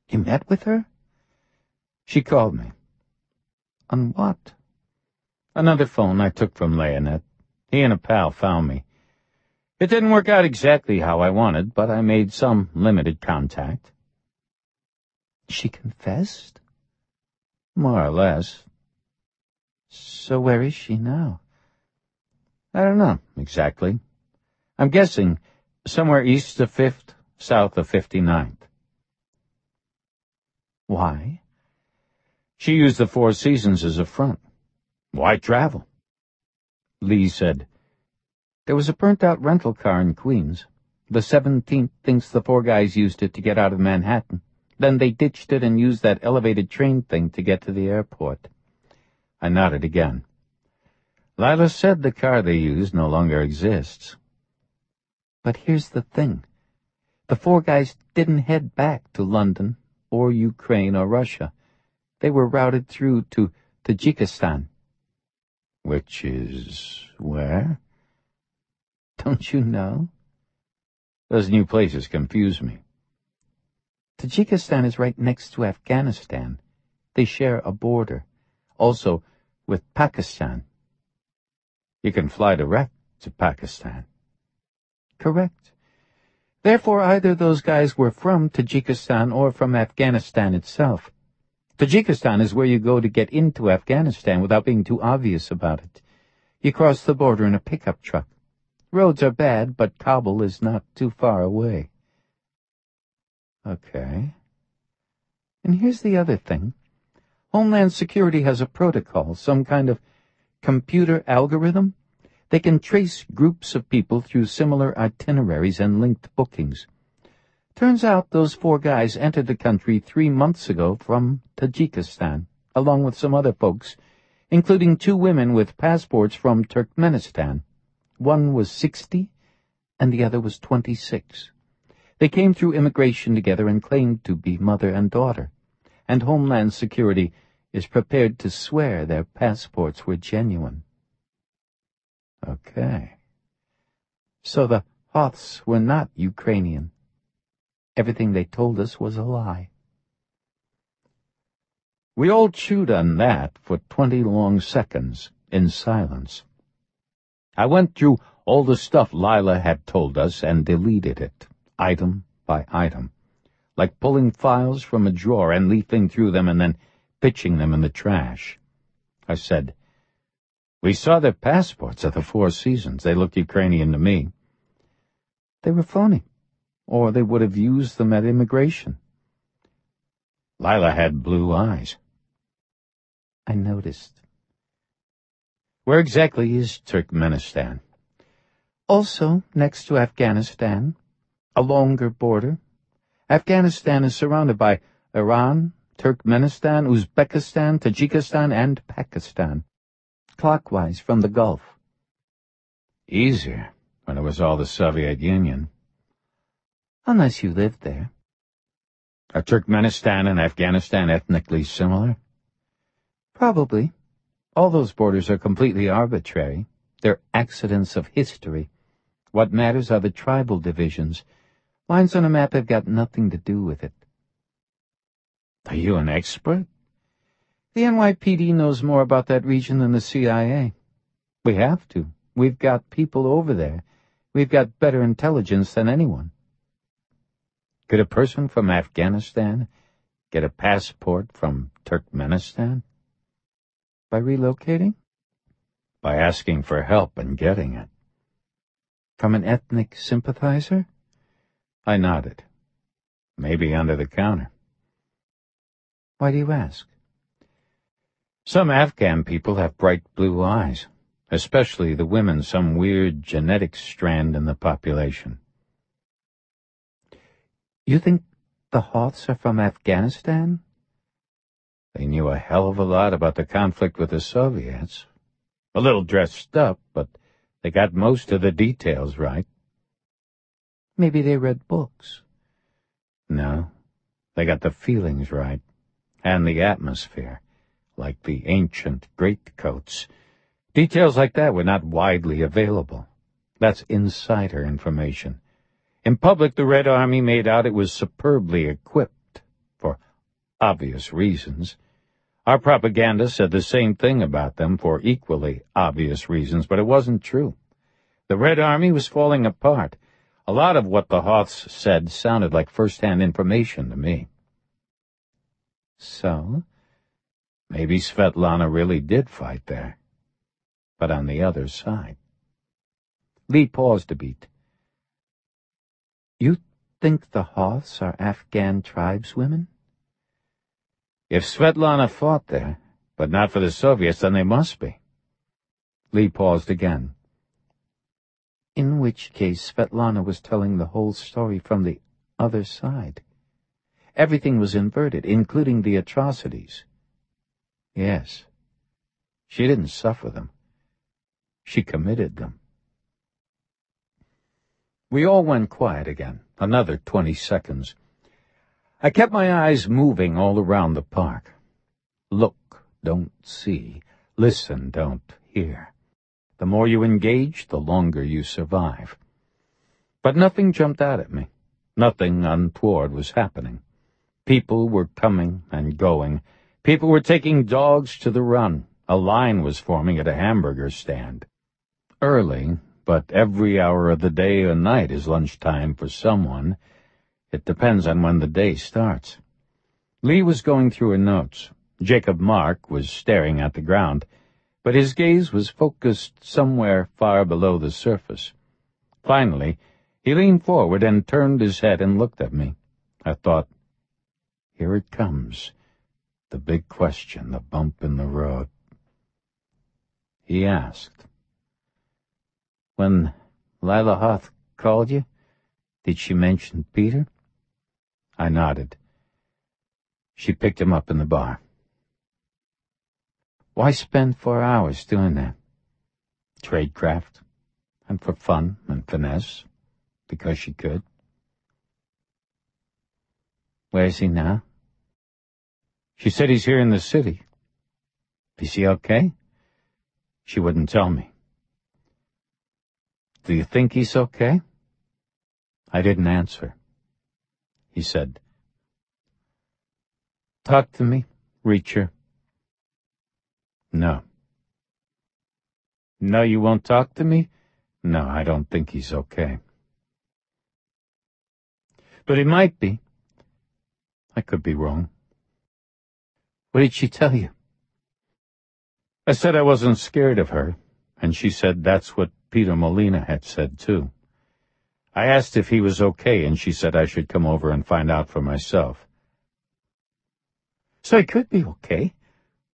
You met with her? She called me. On what? Another phone I took from Leonette. He and a pal found me. It didn't work out exactly how I wanted, but I made some limited contact. She confessed? More or less. So where is she now? I don't know exactly. I'm guessing somewhere east of 5th, south of 59th. Why? She used the Four Seasons as a front. Why travel? Lee said, There was a burnt-out rental car in Queens. The 17th thinks the four guys used it to get out of Manhattan. Then they ditched it and used that elevated train thing to get to the airport. I nodded again. Lila said the car they used no longer exists. But here's the thing. The four guys didn't head back to London or Ukraine or Russia. They were routed through to Tajikistan. Which is where? Don't you know? Those new places confuse me. Tajikistan is right next to Afghanistan. They share a border. Also with Pakistan. You can fly direct to Pakistan. Correct. Therefore, either those guys were from Tajikistan or from Afghanistan itself. Tajikistan is where you go to get into Afghanistan without being too obvious about it. You cross the border in a pickup truck. Roads are bad, but Kabul is not too far away. Okay. And here's the other thing. Homeland Security has a protocol, some kind of computer algorithm. They can trace groups of people through similar itineraries and linked bookings. Turns out those four guys entered the country 3 months ago from Tajikistan, along with some other folks, including 2 women with passports from Turkmenistan. One was 60, and the other was 26. They came through immigration together and claimed to be mother and daughter, and Homeland Security is prepared to swear their passports were genuine. Okay. So the Hoths were not Ukrainian. Everything they told us was a lie. We all chewed on that for 20 long seconds, in silence. I went through all the stuff Lila had told us and deleted it, item by item, like pulling files from a drawer and leafing through them and then pitching them in the trash. I said, We saw their passports at the Four Seasons. They looked Ukrainian to me. They were phony, or they would have used them at immigration. Lila had blue eyes. I noticed. Where exactly is Turkmenistan? Also next to Afghanistan, a longer border. Afghanistan is surrounded by Iran, Turkmenistan, Uzbekistan, Tajikistan, and Pakistan, clockwise from the Gulf. Easier when it was all the Soviet Union. Unless you lived there. Are Turkmenistan and Afghanistan ethnically similar? Probably. All those borders are completely arbitrary. They're accidents of history. What matters are the tribal divisions. Lines on a map have got nothing to do with it. Are you an expert? The NYPD knows more about that region than the CIA. We have to. We've got people over there. We've got better intelligence than anyone. Could a person from Afghanistan get a passport from Turkmenistan? By relocating? By asking for help and getting it. From an ethnic sympathizer? I nodded. Maybe under the counter. Why do you ask? Some Afghan people have bright blue eyes, especially the women, some weird genetic strand in the population. You think the Hoths are from Afghanistan? They knew a hell of a lot about the conflict with the Soviets. A little dressed up, but they got most of the details right. Maybe they read books. No, they got the feelings right, and the atmosphere, like the ancient greatcoats. Details like that were not widely available. That's insider information. In public, the Red Army made out it was superbly equipped for obvious reasons. Our propaganda said the same thing about them for equally obvious reasons, but it wasn't true. The Red Army was falling apart. A lot of what the Hoths said sounded like first-hand information to me. So, maybe Svetlana really did fight there, but on the other side. Lee paused a beat. You think the Hoths are Afghan tribeswomen? If Svetlana fought there, but not for the Soviets, then they must be. Lee paused again. In which case Svetlana was telling the whole story from the other side. Everything was inverted, including the atrocities. Yes. She didn't suffer them. She committed them. We all went quiet again, another 20 seconds. I kept my eyes moving all around the park. Look, don't see. Listen, don't hear. The more you engage, the longer you survive. But nothing jumped out at me. Nothing untoward was happening. People were coming and going. People were taking dogs to the run. A line was forming at a hamburger stand. Early, but every hour of the day or night is lunchtime for someone. It depends on when the day starts. Lee was going through her notes. Jacob Mark was staring at the ground, but his gaze was focused somewhere far below the surface. Finally, he leaned forward and turned his head and looked at me. I thought, here it comes, the big question, the bump in the road. He asked, when Lila Hoth called you, did she mention Peter? I nodded. She picked him up in the bar. Why spend 4 hours doing that? Tradecraft, and for fun and finesse, because she could. Where's he now? She said he's here in the city. Is he okay? She wouldn't tell me. Do you think he's okay? I didn't answer. He said, talk to me, Reacher. No. No, you won't talk to me? No, I don't think he's okay. But he might be. I could be wrong. What did she tell you? I said I wasn't scared of her, and she said that's what Peter Molina had said, too. I asked if he was okay, and she said I should come over and find out for myself. So he could be okay.